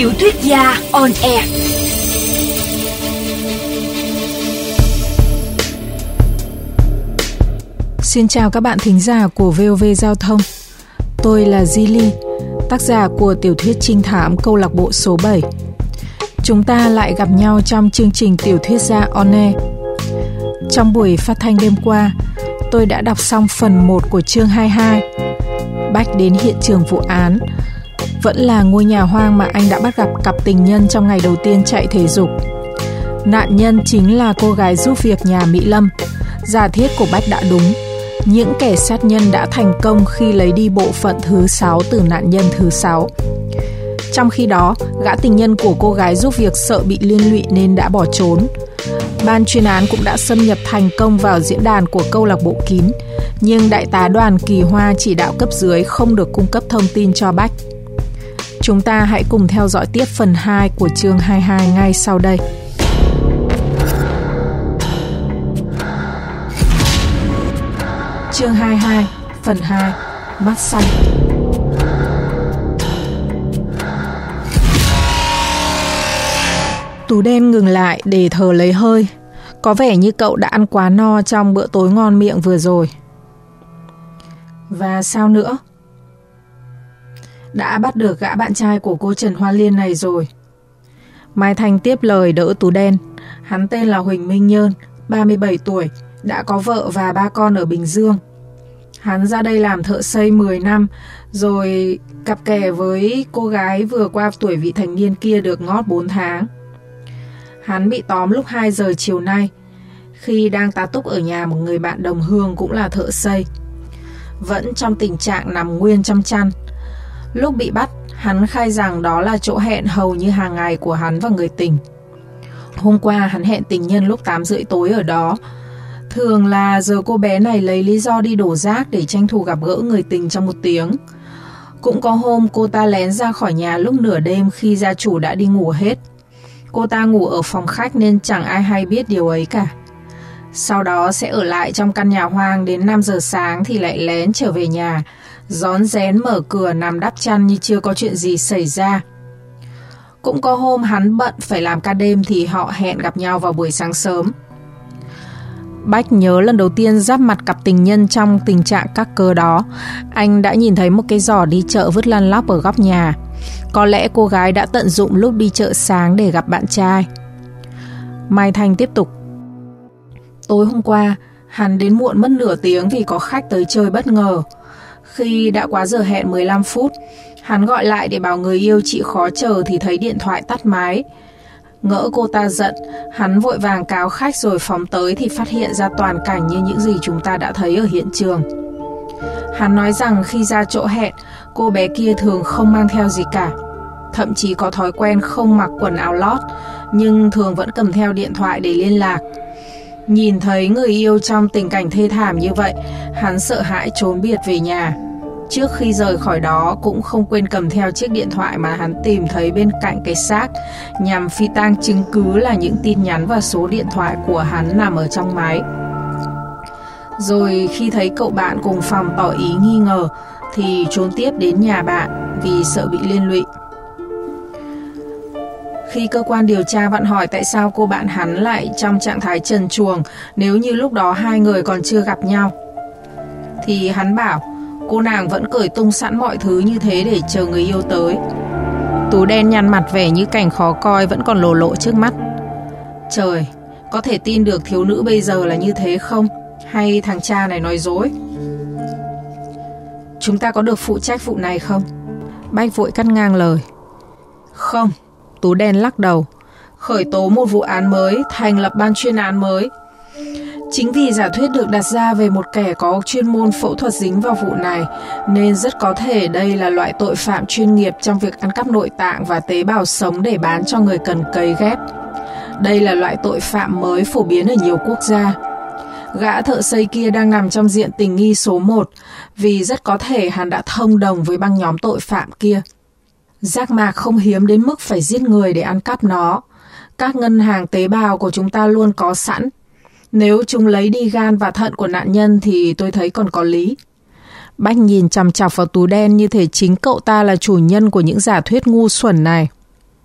Tiểu thuyết gia on air. Xin chào các bạn thính giả của VOV Giao thông. Tôi là Zili, tác giả của tiểu thuyết trinh thám câu lạc bộ số 7. Chúng ta lại gặp nhau trong chương trình Tiểu thuyết gia on air. Trong buổi phát thanh đêm qua, tôi đã đọc xong phần 1 của chương 22. Bách đến hiện trường vụ án, vẫn là ngôi nhà hoang mà anh đã bắt gặp cặp tình nhân trong ngày đầu tiên chạy thể dục. Nạn nhân chính là cô gái giúp việc nhà Mỹ Lâm. Giả thiết của Bách đã đúng. Những kẻ sát nhân đã thành công khi lấy đi bộ phận thứ 6 từ nạn nhân thứ 6. Trong khi đó, gã tình nhân của cô gái giúp việc sợ bị liên lụy nên đã bỏ trốn. Ban chuyên án cũng đã xâm nhập thành công vào diễn đàn của câu lạc bộ kín, nhưng đại tá Đoàn Kỳ Hoa chỉ đạo cấp dưới không được cung cấp thông tin cho Bách. Chúng ta hãy cùng theo dõi tiếp phần 2 của chương 22 ngay sau đây. Chương 22, phần 2, mắt xanh. Tú đen ngừng lại để thở lấy hơi. Có vẻ như cậu đã ăn quá no trong bữa tối ngon miệng vừa rồi. Và sao nữa? Đã bắt được gã bạn trai của cô Trần Hoa Liên này rồi. Mai Thành tiếp lời đỡ Tú đen. Hắn tên là Huỳnh Minh Nhơn, 37 tuổi, đã có vợ và 3 con ở Bình Dương. Hắn ra đây làm thợ xây 10 năm, rồi cặp kè với cô gái vừa qua tuổi vị thành niên kia được ngót 4 tháng. Hắn bị tóm lúc 2 giờ chiều nay, khi đang tá túc ở nhà một người bạn đồng hương cũng là thợ xây. Vẫn trong tình trạng nằm nguyên trong chăn. Lúc bị bắt, hắn khai rằng đó là chỗ hẹn hầu như hàng ngày của hắn và người tình. Hôm qua hắn hẹn tình nhân lúc 8:30 tối ở đó. Thường là giờ cô bé này lấy lý do đi đổ rác để tranh thủ gặp gỡ người tình trong 1 tiếng. Cũng có hôm cô ta lén ra khỏi nhà lúc nửa đêm khi gia chủ đã đi ngủ hết. Cô ta ngủ ở phòng khách nên chẳng ai hay biết điều ấy cả. Sau đó sẽ ở lại trong căn nhà hoang đến 5 giờ sáng thì lại lén trở về nhà, rón rén mở cửa nằm đắp chăn như chưa có chuyện gì xảy ra. Cũng có hôm hắn bận phải làm ca đêm thì họ hẹn gặp nhau vào buổi sáng sớm. Bách nhớ lần đầu tiên giáp mặt cặp tình nhân trong tình trạng các cơ đó, anh đã nhìn thấy một cái giỏ đi chợ vứt lăn lóc ở góc nhà. Có lẽ cô gái đã tận dụng lúc đi chợ sáng để gặp bạn trai. Mai Thanh tiếp tục. Tối hôm qua, hắn đến muộn mất nửa tiếng vì có khách tới chơi bất ngờ. Khi đã quá giờ hẹn 15 phút, hắn gọi lại để bảo người yêu chị khó chờ thì thấy điện thoại tắt máy. Ngỡ cô ta giận, hắn vội vàng cáo khách rồi phóng tới thì phát hiện ra toàn cảnh như những gì chúng ta đã thấy ở hiện trường. Hắn nói rằng khi ra chỗ hẹn, cô bé kia thường không mang theo gì cả. Thậm chí có thói quen không mặc quần áo lót, nhưng thường vẫn cầm theo điện thoại để liên lạc. Nhìn thấy người yêu trong tình cảnh thê thảm như vậy, hắn sợ hãi trốn biệt về nhà. Trước khi rời khỏi đó cũng không quên cầm theo chiếc điện thoại mà hắn tìm thấy bên cạnh cái xác, nhằm phi tang chứng cứ là những tin nhắn và số điện thoại của hắn nằm ở trong máy. Rồi khi thấy cậu bạn cùng phòng tỏ ý nghi ngờ thì trốn tiếp đến nhà bạn vì sợ bị liên lụy. Khi cơ quan điều tra vặn hỏi tại sao cô bạn hắn lại trong trạng thái trần truồng nếu như lúc đó hai người còn chưa gặp nhau, thì hắn bảo cô nàng vẫn cởi tung sẵn mọi thứ như thế để chờ người yêu tới. Tú đen nhăn mặt vẻ như cảnh khó coi vẫn còn lồ lộ trước mắt. Trời, có thể tin được thiếu nữ bây giờ là như thế không? Hay thằng cha này nói dối? Chúng ta có được phụ trách vụ này không? Bách vội cắt ngang lời. Không, Tú đen lắc đầu. Khởi tố một vụ án mới, thành lập ban chuyên án mới. Chính vì giả thuyết được đặt ra về một kẻ có chuyên môn phẫu thuật dính vào vụ này, nên rất có thể đây là loại tội phạm chuyên nghiệp trong việc ăn cắp nội tạng và tế bào sống để bán cho người cần cấy ghép. Đây là loại tội phạm mới phổ biến ở nhiều quốc gia. Gã thợ xây kia đang nằm trong diện tình nghi số 1, vì rất có thể hắn đã thông đồng với băng nhóm tội phạm kia. Giác mạc không hiếm đến mức phải giết người để ăn cắp nó. Các ngân hàng tế bào của chúng ta luôn có sẵn. Nếu chúng lấy đi gan và thận của nạn nhân thì tôi thấy còn có lý. Bách nhìn chằm chằm vào Tú đen như thể chính cậu ta là chủ nhân của những giả thuyết ngu xuẩn này.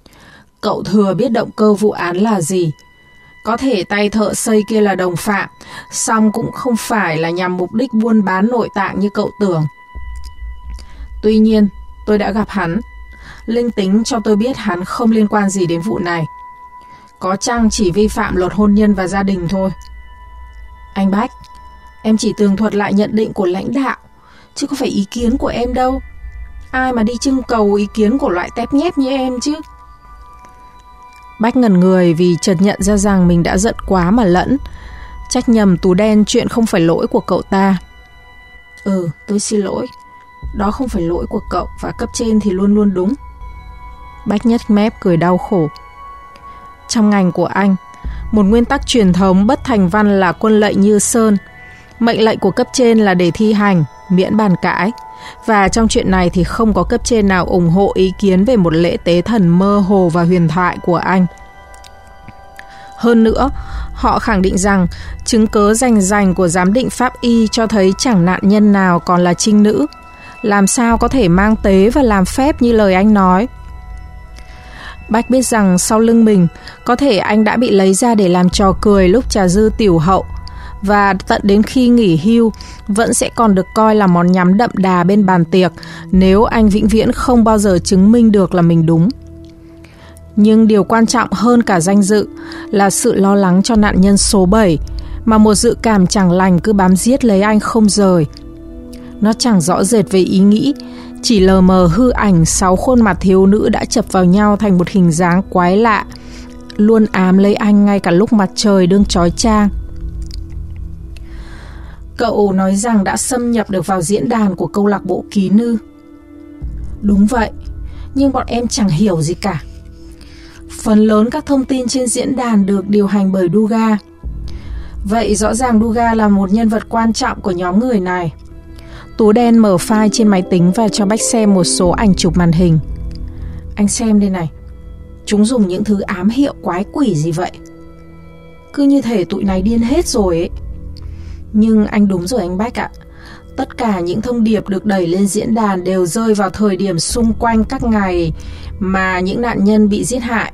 cậu thừa biết động cơ vụ án là gì. Có thể tay thợ xây kia là đồng phạm, song cũng không phải là nhằm mục đích buôn bán nội tạng như cậu tưởng. Tuy nhiên, tôi đã gặp hắn. Linh tính cho tôi biết hắn không liên quan gì đến vụ này. Có chăng chỉ vi phạm luật hôn nhân và gia đình thôi. Anh Bách, em chỉ tường thuật lại nhận định của lãnh đạo, chứ có phải ý kiến của em đâu. Ai mà đi trưng cầu ý kiến của loại tép nhép như em chứ. Bách ngẩn người vì chợt nhận ra rằng mình đã giận quá mà lẫn. Trách nhầm Tú Đen chuyện không phải lỗi của cậu ta. Tôi xin lỗi. Đó không phải lỗi của cậu, và cấp trên thì luôn luôn đúng. Bách nhếch mép cười đau khổ. Trong ngành của anh, một nguyên tắc truyền thống bất thành văn là quân lệnh như sơn. Mệnh lệnh của cấp trên là để thi hành, miễn bàn cãi. Và trong chuyện này thì không có cấp trên nào ủng hộ ý kiến về một lễ tế thần mơ hồ và huyền thoại của anh. Hơn nữa, họ khẳng định rằng chứng cớ rành của giám định pháp y cho thấy chẳng nạn nhân nào còn là trinh nữ. Làm sao có thể mang tế và làm phép như lời anh nói. Bách biết rằng sau lưng mình, có thể anh đã bị lấy ra để làm trò cười lúc trà dư tiểu hậu, và tận đến khi nghỉ hưu vẫn sẽ còn được coi là món nhắm đậm đà bên bàn tiệc nếu anh vĩnh viễn không bao giờ chứng minh được là mình đúng. Nhưng điều quan trọng hơn cả danh dự là sự lo lắng cho nạn nhân số 7 mà một dự cảm chẳng lành cứ bám giết lấy anh không rời. Nó chẳng rõ rệt về ý nghĩ, chỉ lờ mờ hư ảnh 6 khuôn mặt thiếu nữ đã chập vào nhau thành một hình dáng quái lạ, luôn ám lấy anh ngay cả lúc mặt trời đương chói chang. Cậu nói rằng đã xâm nhập được vào diễn đàn của câu lạc bộ kín ư? Đúng vậy, nhưng bọn em chẳng hiểu gì cả. Phần lớn các thông tin trên diễn đàn được điều hành bởi Duga. Vậy rõ ràng Duga là một nhân vật quan trọng của nhóm người này. Tú Đen mở file trên máy tính và cho Bách xem một số ảnh chụp màn hình. Anh xem đây này. Chúng dùng những thứ ám hiệu quái quỷ gì vậy? Cứ như thể tụi này điên hết rồi ấy. Nhưng anh đúng rồi anh Bách ạ. Tất cả những thông điệp được đẩy lên diễn đàn đều rơi vào thời điểm xung quanh các ngày mà những nạn nhân bị giết hại.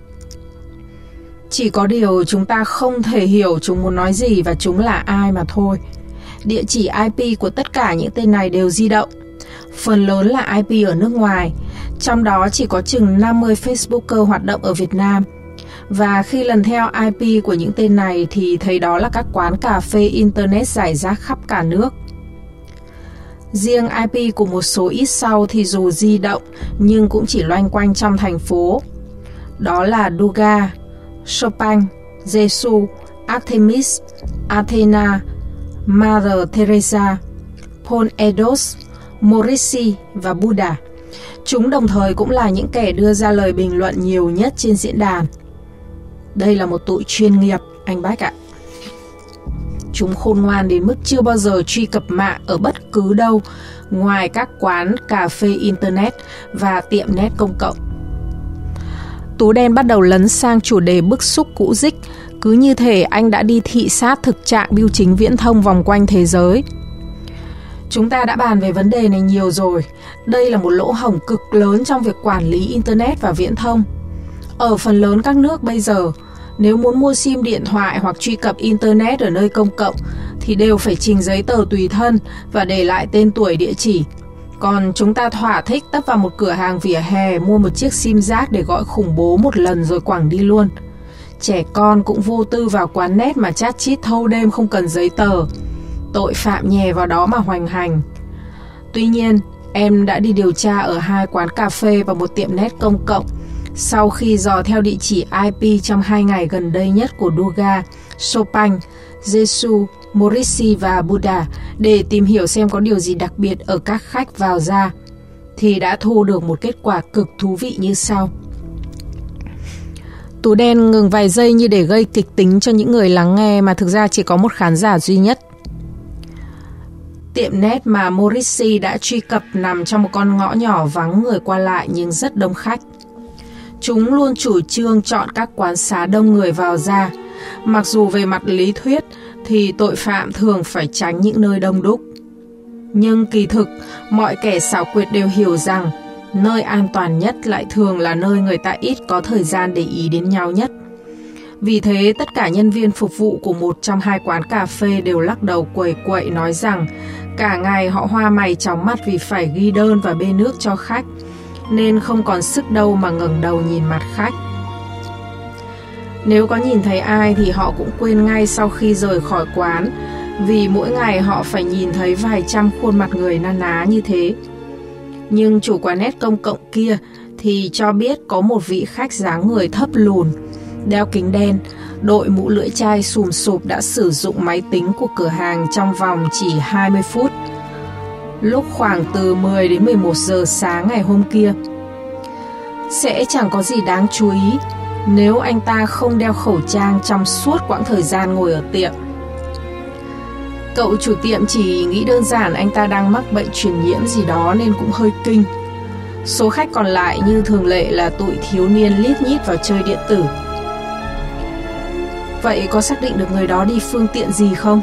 Chỉ có điều chúng ta không thể hiểu chúng muốn nói gì và chúng là ai mà thôi. Địa chỉ IP của tất cả những tên này đều di động. Phần lớn là IP ở nước ngoài, trong đó chỉ có chừng 50 Facebooker hoạt động ở Việt Nam. Và khi lần theo IP của những tên này thì thấy đó là các quán cà phê Internet rải rác khắp cả nước. Riêng IP của một số ít sau thì dù di động nhưng cũng chỉ loanh quanh trong thành phố. Đó là Duga, Chopin, Jesus, Artemis, Athena, Mother Teresa, Paul Edos, Morrissey và Buddha. Chúng đồng thời cũng là những kẻ đưa ra lời bình luận nhiều nhất trên diễn đàn. Đây là một tụi chuyên nghiệp, anh Bách ạ. Chúng khôn ngoan đến mức chưa bao giờ truy cập mạng ở bất cứ đâu ngoài các quán cà phê Internet và tiệm net công cộng. Tú Đen bắt đầu lấn sang chủ đề bức xúc cũ dích, cứ như thể anh đã đi thị sát thực trạng bưu chính viễn thông vòng quanh thế giới. Chúng ta đã bàn về vấn đề này nhiều rồi. Đây là một lỗ hổng cực lớn trong việc quản lý Internet và viễn thông. Ở phần lớn các nước bây giờ, nếu muốn mua sim điện thoại hoặc truy cập Internet ở nơi công cộng thì đều phải trình giấy tờ tùy thân và để lại tên tuổi địa chỉ. Còn chúng ta thỏa thích tấp vào một cửa hàng vỉa hè mua một chiếc sim rác để gọi khủng bố một lần rồi quẳng đi luôn. Trẻ con cũng vô tư vào quán net mà chat chít thâu đêm không cần giấy tờ. Tội phạm nhè vào đó mà hoành hành. Tuy nhiên, em đã đi điều tra ở 2 quán cà phê và một tiệm net công cộng sau khi dò theo địa chỉ IP trong 2 ngày gần đây nhất của Duga, Chopin, Jesus, Morrissey và Buddha để tìm hiểu xem có điều gì đặc biệt ở các khách vào ra, thì đã thu được một kết quả cực thú vị như sau. Tú Đen ngừng vài giây như để gây kịch tính cho những người lắng nghe mà thực ra chỉ có một khán giả duy nhất. Tiệm net mà Morrissey đã truy cập nằm trong một con ngõ nhỏ vắng người qua lại nhưng rất đông khách. Chúng luôn chủ trương chọn các quán xá đông người vào ra, mặc dù về mặt lý thuyết thì tội phạm thường phải tránh những nơi đông đúc. Nhưng kỳ thực, mọi kẻ xảo quyệt đều hiểu rằng Nơi an toàn nhất lại thường là nơi người ta ít có thời gian để ý đến nhau nhất. Vì thế, tất cả nhân viên phục vụ của một trong hai quán cà phê đều lắc đầu quẩy quậy nói rằng cả ngày họ hoa mày chóng mặt vì phải ghi đơn và bê nước cho khách, nên không còn sức đâu mà ngẩng đầu nhìn mặt khách. Nếu có nhìn thấy ai thì họ cũng quên ngay sau khi rời khỏi quán, vì mỗi ngày họ phải nhìn thấy vài trăm khuôn mặt người na ná như thế. Nhưng chủ quán net công cộng kia thì cho biết có một vị khách dáng người thấp lùn, đeo kính đen, đội mũ lưỡi chai xùm xụp đã sử dụng máy tính của cửa hàng trong vòng chỉ 20 phút, lúc khoảng từ 10 đến 11 giờ sáng ngày hôm kia. Sẽ chẳng có gì đáng chú ý nếu anh ta không đeo khẩu trang trong suốt quãng thời gian ngồi ở tiệm. Cậu chủ tiệm chỉ nghĩ đơn giản anh ta đang mắc bệnh truyền nhiễm gì đó nên cũng hơi kinh. Số khách còn lại như thường lệ là tụi thiếu niên lít nhít vào chơi điện tử. Vậy có xác định được người đó đi phương tiện gì không?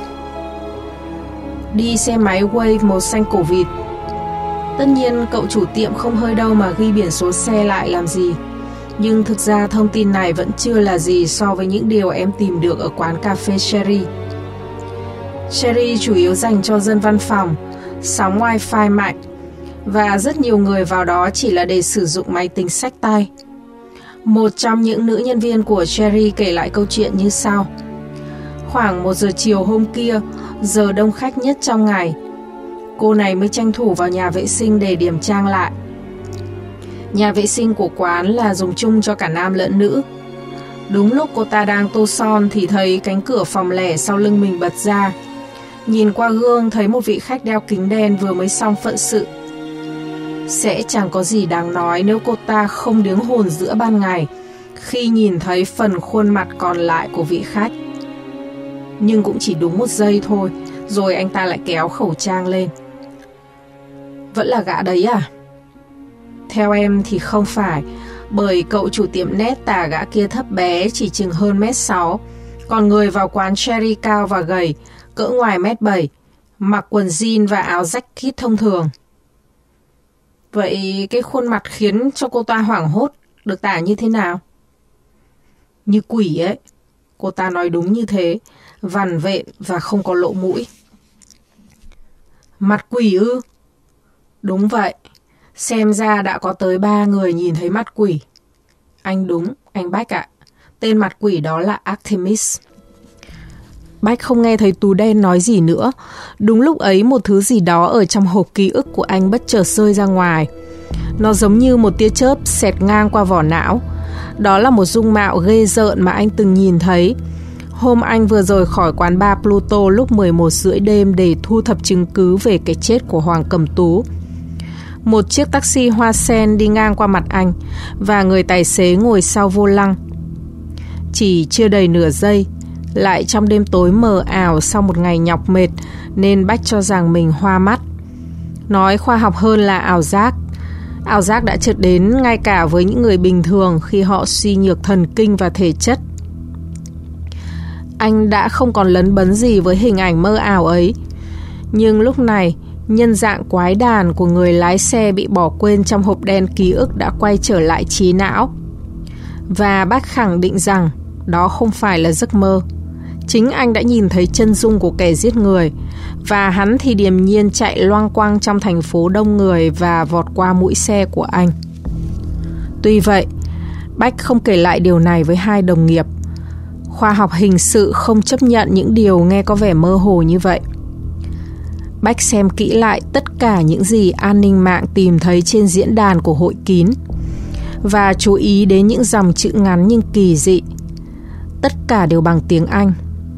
Đi xe máy Wave màu xanh cổ vịt. Tất nhiên cậu chủ tiệm không hơi đâu mà ghi biển số xe lại làm gì. Nhưng thực ra thông tin này vẫn chưa là gì so với những điều em tìm được ở quán cà phê Cherry. Cherry chủ yếu dành cho dân văn phòng, sóng wifi mạnh, và rất nhiều người vào đó chỉ là để sử dụng máy tính xách tay. Một trong những nữ nhân viên của Cherry kể lại câu chuyện như sau. Khoảng 1 giờ chiều hôm kia, giờ đông khách nhất trong ngày, cô này mới tranh thủ vào nhà vệ sinh để điểm trang lại. Nhà vệ sinh của quán là dùng chung cho cả nam lẫn nữ. Đúng lúc cô ta đang tô son thì thấy cánh cửa phòng lẻ sau lưng mình bật ra. Nhìn qua gương thấy một vị khách đeo kính đen vừa mới xong phận sự. Sẽ chẳng có gì đáng nói nếu cô ta không điếng hồn giữa ban ngày khi nhìn thấy phần khuôn mặt còn lại của vị khách. Nhưng cũng chỉ đúng 1 giây thôi, rồi anh ta lại kéo khẩu trang lên. Vẫn là gã đấy à? Theo em thì không phải, bởi cậu chủ tiệm net tả gã kia thấp bé chỉ chừng hơn 1m6, còn người vào quán Cherry cao và gầy, cỡ ngoài 1m7, mặc quần jean và áo jacket thông thường. Vậy cái khuôn mặt khiến cho cô ta hoảng hốt được tả như thế nào? Như quỷ ấy. Cô ta nói đúng như thế, vằn vện và không có lỗ mũi. Mặt quỷ ư? Đúng vậy. Xem ra đã có tới 3 người nhìn thấy mặt quỷ. Anh đúng, anh Bách ạ. Tên mặt quỷ đó là Artemis. Bách không nghe thấy Tú Đen nói gì nữa. Đúng lúc ấy một thứ gì đó ở trong hộp ký ức của anh bất chợt rơi ra ngoài. Nó giống như một tia chớp xẹt ngang qua vỏ não. Đó là một dung mạo ghê rợn mà anh từng nhìn thấy hôm anh vừa rời khỏi quán bar Pluto lúc 11:30 đêm để thu thập chứng cứ về cái chết của Hoàng Cẩm Tú. Một chiếc taxi hoa sen đi ngang qua mặt anh và người tài xế ngồi sau vô lăng. Chỉ chưa đầy nửa giây, lại trong đêm tối mờ ảo sau một ngày nhọc mệt, nên Bách cho rằng mình hoa mắt. Nói khoa học hơn là ảo giác. Ảo giác đã chợt đến ngay cả với những người bình thường khi họ suy nhược thần kinh và thể chất. Anh đã không còn lấn bấn gì với hình ảnh mơ ảo ấy. Nhưng lúc này, nhân dạng quái đàn của người lái xe bị bỏ quên trong hộp đen ký ức đã quay trở lại trí não. Và bác khẳng định rằng đó không phải là giấc mơ. Chính anh đã nhìn thấy chân dung của kẻ giết người, và hắn thì điềm nhiên chạy loang quang trong thành phố đông người và vọt qua mũi xe của anh. Tuy vậy, Bách không kể lại điều này với hai đồng nghiệp. Khoa học hình sự không chấp nhận những điều nghe có vẻ mơ hồ như vậy. Bách xem kỹ lại tất cả những gì an ninh mạng tìm thấy trên diễn đàn của hội kín, và chú ý đến những dòng chữ ngắn nhưng kỳ dị. Tất cả đều bằng tiếng Anh.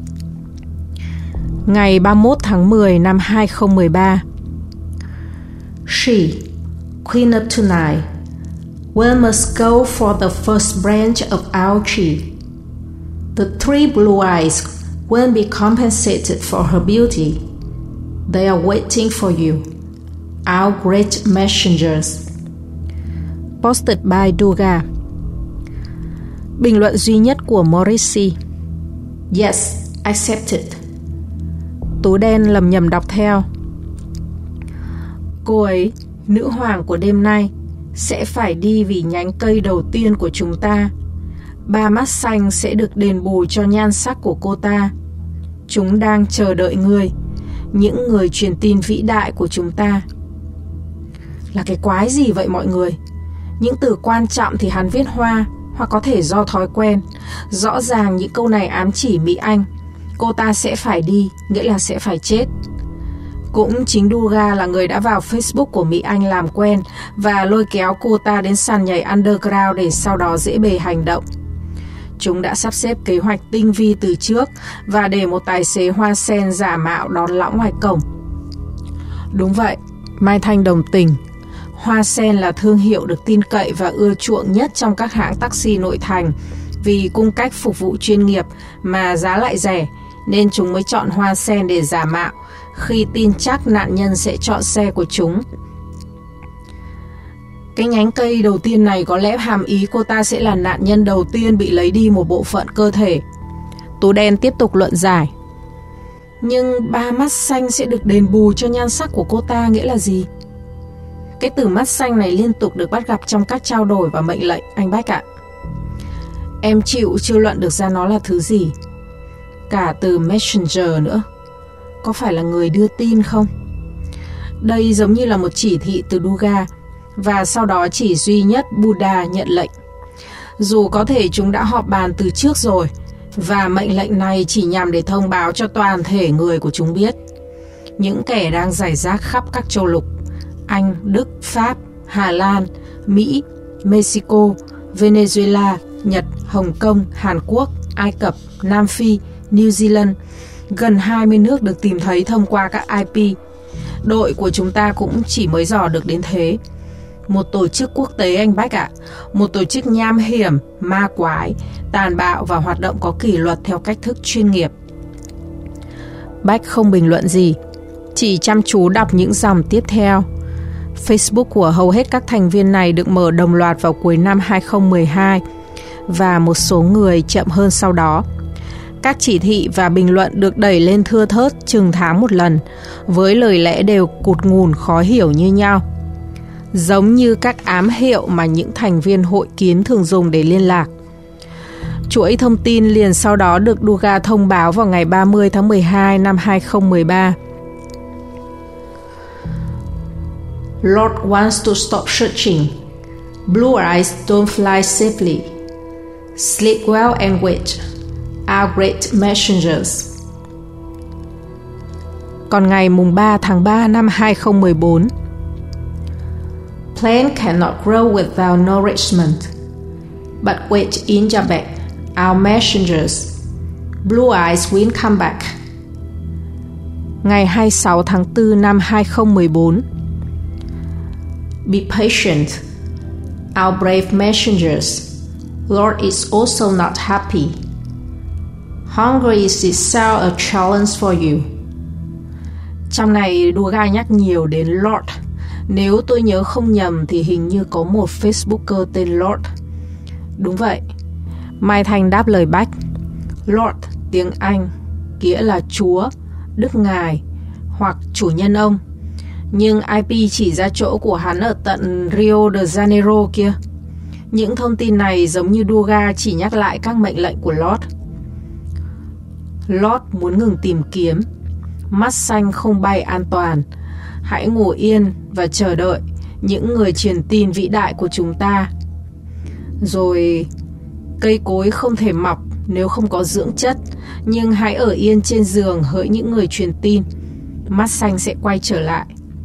Ngày 31 tháng 10 năm 2013. She, Queen of Tonight, we must go for the first branch of our tree. The three blue eyes won't be compensated for her beauty. They are waiting for you, our great messengers. Posted by Duga. Bình luận duy nhất của Morrissey. Yes, accepted. Tú Đen lầm nhầm đọc theo. Cô ấy, nữ hoàng của đêm nay, sẽ phải đi vì nhánh cây đầu tiên của chúng ta. 3 mắt xanh sẽ được đền bù cho nhan sắc của cô ta. Chúng đang chờ đợi ngươi, những người truyền tin vĩ đại của chúng ta. Là cái quái gì vậy mọi người? Những từ quan trọng thì hắn viết hoa, hoặc có thể do thói quen. Rõ ràng những câu này ám chỉ Mỹ Anh. Cô ta sẽ phải đi, nghĩa là sẽ phải chết. Cũng chính Durga là người đã vào Facebook của Mỹ Anh làm quen và lôi kéo cô ta đến sàn nhảy underground để sau đó dễ bề hành động. Chúng đã sắp xếp kế hoạch tinh vi từ trước và để một tài xế hoa sen giả mạo đón lõng ngoài cổng. Đúng vậy, Mai Thanh đồng tình. Hoa sen là thương hiệu được tin cậy và ưa chuộng nhất trong các hãng taxi nội thành vì cung cách phục vụ chuyên nghiệp mà giá lại rẻ, nên chúng mới chọn hoa sen để giả mạo khi tin chắc nạn nhân sẽ chọn xe của chúng. Cái nhánh cây đầu tiên này có lẽ hàm ý cô ta sẽ là nạn nhân đầu tiên bị lấy đi một bộ phận cơ thể. Tú đen tiếp tục luận giải. Nhưng 3 mắt xanh sẽ được đền bù cho nhan sắc của cô ta nghĩa là gì? Cái từ mắt xanh này liên tục được bắt gặp trong các trao đổi và mệnh lệnh, anh Bách ạ. Em chịu chưa luận được ra nó là thứ gì. Cả từ messenger nữa. Có phải là người đưa tin không? Đây giống như là một chỉ thị từ Durga, và sau đó chỉ duy nhất Buddha nhận lệnh. Dù có thể chúng đã họp bàn từ trước rồi, và mệnh lệnh này chỉ nhằm để thông báo cho toàn thể người của chúng biết. Những kẻ đang rải rác khắp các châu lục, Anh, Đức, Pháp, Hà Lan, Mỹ, Mexico, Venezuela, Nhật, Hồng Kông, Hàn Quốc, Ai Cập, Nam Phi, New Zealand, gần 20 nước được tìm thấy thông qua các IP. Đội của chúng ta cũng chỉ mới dò được đến thế. Một tổ chức quốc tế anh Bách ạ, một tổ chức nham hiểm, ma quái, tàn bạo và hoạt động có kỷ luật theo cách thức chuyên nghiệp. Bách không bình luận gì, chỉ chăm chú đọc những dòng tiếp theo. Facebook của hầu hết các thành viên này được mở đồng loạt vào cuối năm 2012 và một số người chậm hơn sau đó. Các chỉ thị và bình luận được đẩy lên thưa thớt chừng tháng một lần, với lời lẽ đều cụt ngùn khó hiểu như nhau. Giống như các ám hiệu mà những thành viên hội kiến thường dùng để liên lạc. Chuỗi thông tin liền sau đó được Durga thông báo vào ngày 30 tháng 12 năm 2013. Lord wants to stop searching. Blue eyes don't fly safely. Sleep well and wait. Our great messengers. Còn ngày mùng 3 tháng 3 năm 2014. Plant cannot grow without nourishment. But wait in Jabek, our messengers. Blue eyes will come back. Ngày 26 tháng 4 năm 2014. Be patient, our brave messengers. Lord is also not happy. Hunger is itself a challenge for you. Trong này Durga nhắc nhiều đến Lord. Nếu tôi nhớ không nhầm thì hình như có một Facebooker tên Lord. Đúng vậy. Mai Thanh đáp lời Bách. Lord tiếng Anh nghĩa là Chúa, Đức Ngài hoặc chủ nhân ông. Nhưng IP chỉ ra chỗ của hắn ở tận Rio de Janeiro kia. Những thông tin này giống như Durga chỉ nhắc lại các mệnh lệnh của Lord. Lord muốn ngừng tìm kiếm. Mắt xanh không bay an toàn. Hãy ngủ yên và chờ đợi những người truyền tin vĩ đại của chúng ta. Rồi cây cối không thể mọc nếu không có dưỡng chất, nhưng hãy ở yên trên giường hỡi những người truyền tin. Mắt xanh sẽ quay trở lại.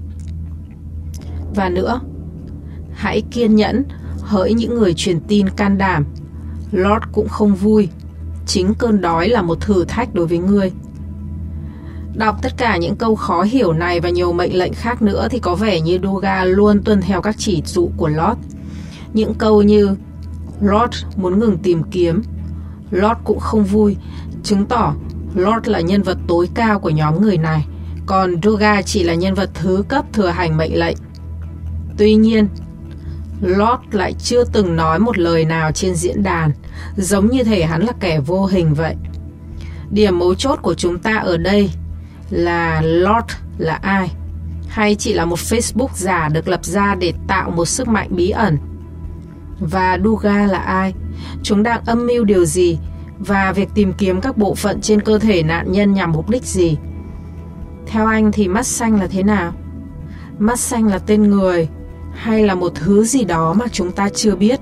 Và nữa, hãy kiên nhẫn hỡi những người truyền tin can đảm. Lord cũng không vui. Chính cơn đói là một thử thách đối với ngươi. Đọc tất cả những câu khó hiểu này và nhiều mệnh lệnh khác nữa thì có vẻ như Durga luôn tuân theo các chỉ dụ của Lord. Những câu như Lord muốn ngừng tìm kiếm, Lord cũng không vui, chứng tỏ Lord là nhân vật tối cao của nhóm người này, còn Durga chỉ là nhân vật thứ cấp thừa hành mệnh lệnh. Tuy nhiên, Lord lại chưa từng nói một lời nào trên diễn đàn, giống như thể hắn là kẻ vô hình vậy. Điểm mấu chốt của chúng ta ở đây là Lord là ai? hay chỉ là một Facebook giả được lập ra để tạo một sức mạnh bí ẩn? Và Duga là ai? Chúng đang âm mưu điều gì? Và việc tìm kiếm các bộ phận trên cơ thể nạn nhân nhằm mục đích gì? Theo anh thì mắt xanh là thế nào? Mắt xanh là tên người hay là một thứ gì đó mà chúng ta chưa biết?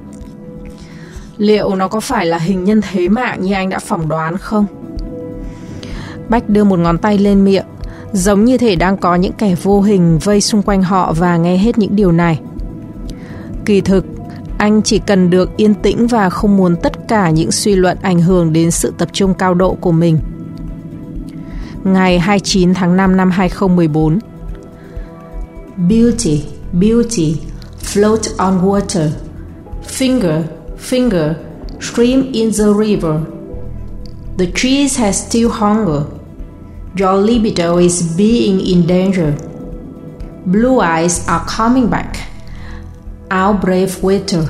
Liệu nó có phải là hình nhân thế mạng như anh đã phỏng đoán không? Bách đưa một ngón tay lên miệng, giống như thể đang có những kẻ vô hình vây xung quanh họ và nghe hết những điều này. Kỳ thực, anh chỉ cần được yên tĩnh và không muốn tất cả những suy luận ảnh hưởng đến sự tập trung cao độ của mình. Ngày 29 tháng 5 năm 2014. Beauty, beauty, float on water. Finger, finger, stream in the river. The trees have still hunger. Your libido is being in danger. Blue eyes are coming back. Our brave waiter.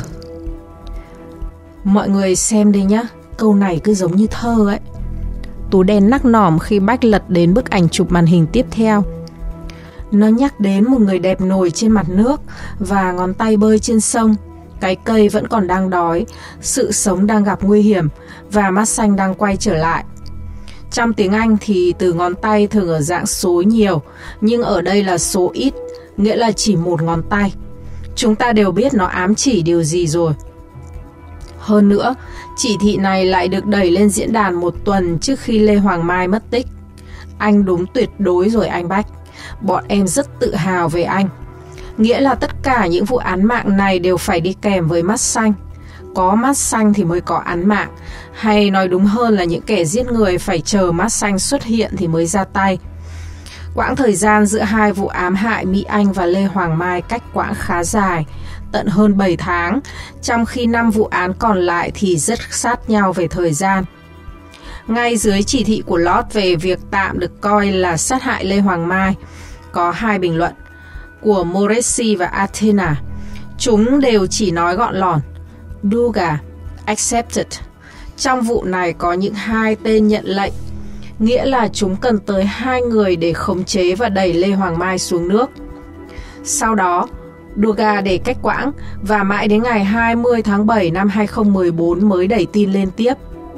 Mọi người xem đây nhá, câu này cứ giống như thơ ấy. Tú đen nắc nỏm khi Bách lật đến bức ảnh chụp màn hình tiếp theo. Nó nhắc đến một người đẹp nổi trên mặt nước và ngón tay bơi trên sông. Cái cây vẫn còn đang đói, sự sống đang gặp nguy hiểm và mắt xanh đang quay trở lại. Trong tiếng Anh thì từ ngón tay thường ở dạng số nhiều, nhưng ở đây là số ít, nghĩa là chỉ một ngón tay. Chúng ta đều biết nó ám chỉ điều gì rồi. Hơn nữa, chỉ thị này lại được đẩy lên diễn đàn một tuần trước khi Lê Hoàng Mai mất tích. Anh đúng tuyệt đối rồi anh Bách. Bọn em rất tự hào về anh. Nghĩa là tất cả những vụ án mạng này đều phải đi kèm với mắt xanh. Có mắt xanh thì mới có án mạng. Hay nói đúng hơn là những kẻ giết người phải chờ mắt xanh xuất hiện thì mới ra tay. Quãng thời gian giữa hai vụ ám hại Mỹ Anh và Lê Hoàng Mai cách quãng khá dài, tận hơn 7 tháng, trong khi 5 vụ án còn lại thì rất sát nhau về thời gian. Ngay dưới chỉ thị của Lord về việc tạm được coi là sát hại Lê Hoàng Mai, có 2 bình luận của Morrissey và Athena. Chúng đều chỉ nói gọn lỏn Duga, accepted. Trong vụ này có những 2 tên nhận lệnh, nghĩa là chúng cần tới 2 người để khống chế và đẩy Lê Hoàng Mai xuống nước. Sau đó, Duga để cách quãng và mãi đến ngày 20 tháng 7 năm 2014 mới đẩy tin lên tiếp.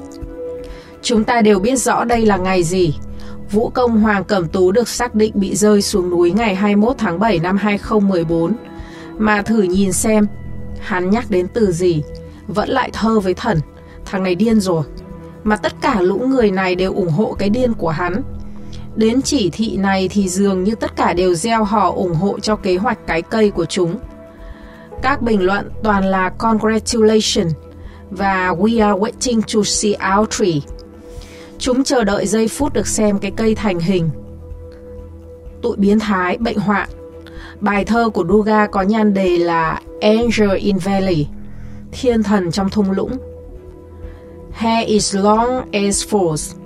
Chúng ta đều biết rõ đây là ngày gì. Vũ công Hoàng Cẩm Tú được xác định bị rơi xuống núi ngày 21 tháng 7 năm 2014. Mà thử nhìn xem, hắn nhắc đến từ gì? Vẫn lại thơ với thần. Thằng này điên rồi. Mà tất cả lũ người này đều ủng hộ cái điên của hắn. Đến chỉ thị này thì dường như tất cả đều gieo hò ủng hộ cho kế hoạch cái cây của chúng. Các bình luận toàn là congratulations và we are waiting to see our tree. Chúng chờ đợi giây phút được xem cái cây thành hình. Tụi biến thái, bệnh hoạn. Bài thơ của Duga có nhan đề là Angel in Valley, thiên thần trong thung lũng. Hair is long as falls.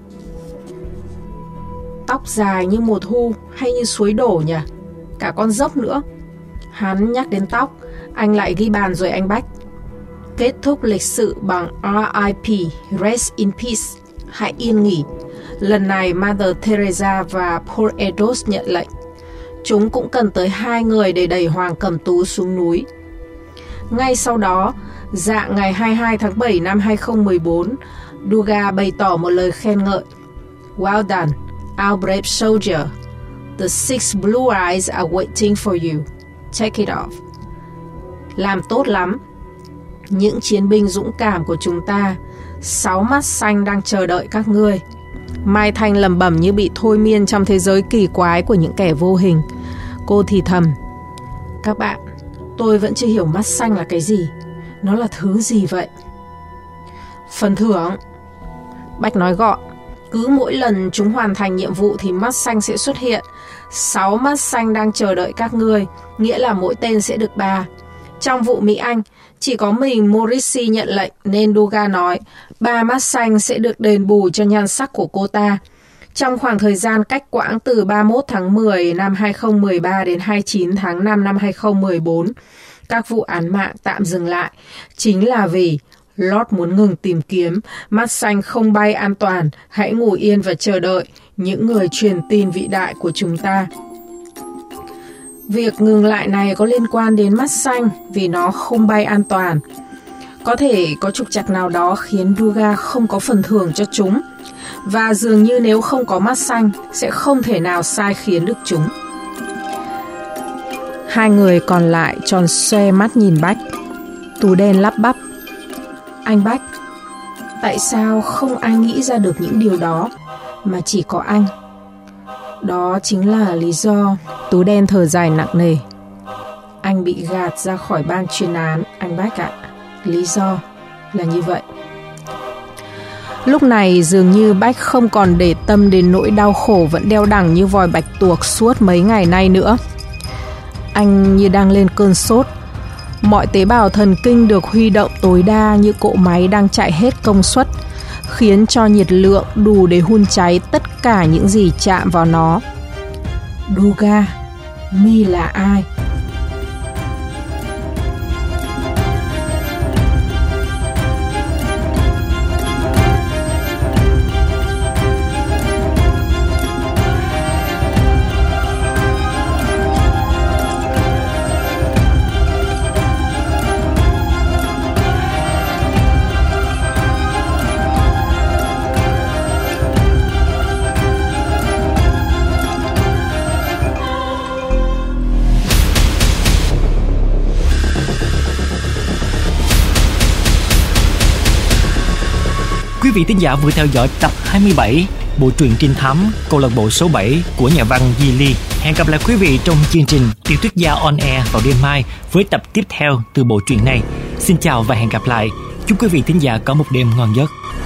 Tóc dài như mùa thu hay như suối đổ nhỉ? Cả con dốc nữa. Hắn nhắc đến tóc, anh lại ghi bàn rồi anh Bách. Kết thúc lịch sử bằng RIP, Rest in Peace, hãy yên nghỉ. Lần này Mother Teresa và Paul Edos nhận lệnh. Chúng cũng cần tới 2 người để đẩy Hoàng Cẩm Tú xuống núi. Ngay sau đó, dạng ngày 22 tháng 7 năm 2014, Duga bày tỏ một lời khen ngợi. Well done, our brave soldier. The 6 blue eyes are waiting for you. Take it off. Làm tốt lắm. Những chiến binh dũng cảm của chúng ta, 6 mắt xanh đang chờ đợi các ngươi. Mai Thanh lẩm bẩm như bị thôi miên trong thế giới kỳ quái của những kẻ vô hình. Cô thì thầm. Các bạn, tôi vẫn chưa hiểu mắt xanh là cái gì. Nó là thứ gì vậy? Phần thưởng. Bách nói gọn. Cứ mỗi lần chúng hoàn thành nhiệm vụ thì mắt xanh sẽ xuất hiện. 6 mắt xanh đang chờ đợi các ngươi, nghĩa là mỗi tên sẽ được 3. Trong vụ Mỹ Anh, chỉ có mình Morrissey nhận lệnh nên Duga nói 3 mắt xanh sẽ được đền bù cho nhan sắc của cô ta. Trong khoảng thời gian cách quãng từ 31 tháng 10 năm 2013 đến 29 tháng 5 năm 2014, các vụ án mạng tạm dừng lại, chính là vì Lord muốn ngừng tìm kiếm, mắt xanh không bay an toàn, hãy ngủ yên và chờ đợi những người truyền tin vĩ đại của chúng ta. Việc ngừng lại này có liên quan đến mắt xanh vì nó không bay an toàn. Có thể có trục trặc nào đó khiến Douga không có phần thưởng cho chúng, và dường như nếu không có mắt xanh sẽ không thể nào sai khiến được chúng. Hai người còn lại tròn xoe mắt nhìn Bách. Tú đen lắp bắp: Anh Bách, tại sao không ai nghĩ ra được những điều đó mà chỉ có anh? Đó chính là lý do. Tú đen thở dài nặng nề: Anh bị gạt ra khỏi ban chuyên án, anh Bách ạ. Lý do là như vậy. Lúc này dường như Bách không còn để tâm đến nỗi đau khổ vẫn đeo đẳng như vòi bạch tuộc suốt mấy ngày nay nữa. Anh như đang lên cơn sốt. Mọi tế bào thần kinh được huy động tối đa như cỗ máy đang chạy hết công suất, khiến cho nhiệt lượng đủ để hun cháy tất cả những gì chạm vào nó. Douga, mi là ai? Quý vị thính giả vừa theo dõi tập 27 bộ truyện trinh thám câu lạc bộ số 7 của nhà văn Di Ly. Hẹn gặp lại quý vị trong chương trình Tiểu thuyết gia on air vào đêm mai với tập tiếp theo từ bộ truyện này. Xin chào và hẹn gặp lại. Chúc quý vị thính giả có một đêm ngon giấc.